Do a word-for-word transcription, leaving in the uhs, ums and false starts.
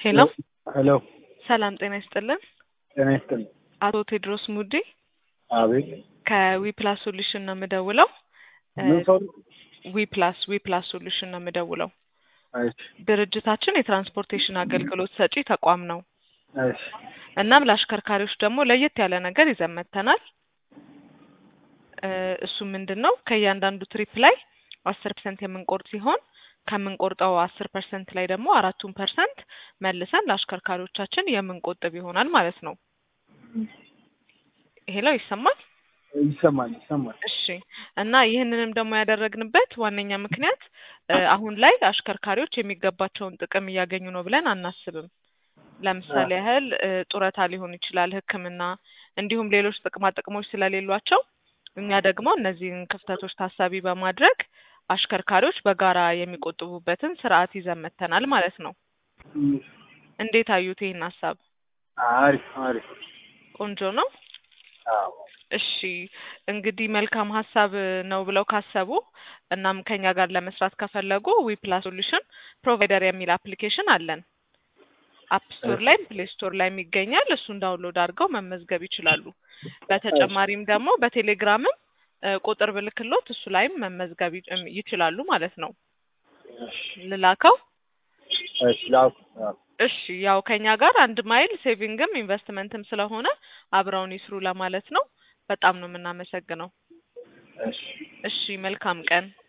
ሄሎ ሄሎ ሰላም ጤና ይስጥልን። ጤና ይስጥልን። አቶ ቴድሮስ ሙዲ አቤት። ከዊፕላስ ሶሉሽን ነው የምደውለው። ምን ሰው? ዊፕላስ ዊፕላስ ሶሉሽን ነው የምደውለው። እሺ ድርጅታችን የትራንስፖርቴሽን አገልግሎት ሰጪ ተቋም ነው። እሺ። እናም ለአሽከርካሪዎች ደግሞ ለየት ያለ ነገር ይዘን መጥተናል። እሱ ምንድነው? ከእያንዳንዱ ትሪፕ ላይ አስር ፐርሰንት የምንቆርጥ ሲሆን ከምንቆርጠው አስር ፐርሰንት ላይ ደግሞ አራቱን ፐርሰንት መልሰን ለአሽከርካሪዎቻችን የምንቆጥብ ይሆናል ማለት ነው። ሄሎ ይሰማል? ይሰማል ይሰማል። እሺ። እና ይህንንም ደግሞ ያደረግንበት ዋነኛ ምክንያት አሁን ላይ አሽከርካሪዎች የሚገባቸውን ጥቅም እያገኙ ነው ብለን አናስብም። ለምሳሌ ያህል ጡረታ ሊሆን ይችላል፣ ሕክምና እንዲሁም ሌሎች ጥቅማ ጥቅሞች ስለሌሏቸው እኛ ደግሞ እነዚህን ክፍተቶች ታሳቢ በማድረግ አሽከርካሪዎች በጋራ የሚቆጥቡበትን ስርዓት ይዘን መጥተናል ማለት ነው። እንዴት አዩት ይሄን ሐሳብ? አሪፍ አሪፍ ቆንጆ ነው። አዎ እሺ እንግዲህ መልካም ሐሳብ ነው ብለው ካሰቡ እናም ከኛ ጋር ለመስራት ከፈለጉ ዊፕላስ ሶሉሽን ፕሮቫይደር የሚል አፕሊኬሽን አለን። አፕ ስቶር ላይ ፕሌይ ስቶር ላይ ይገኛል። እሱን ዳውንሎድ አድርገው መመዝገብ ይችላሉ። በተጨማሪም ደግሞ በቴሌግራምም ቁጥር ብልክሎት እሱ ላይም መመዝገብ ይችላሉ ማለት ነው። ልላከው? እሺ ላኩ። እሺ ያው ከኛ ጋር አንድ ማይል ሴቪንግም ኢንቨስትመንትም ስለሆነ አብረውን ይስሩ ለማለት ነው። በጣም ነው የምናመሰግነው። እሺ እሺ መልካም ቀን።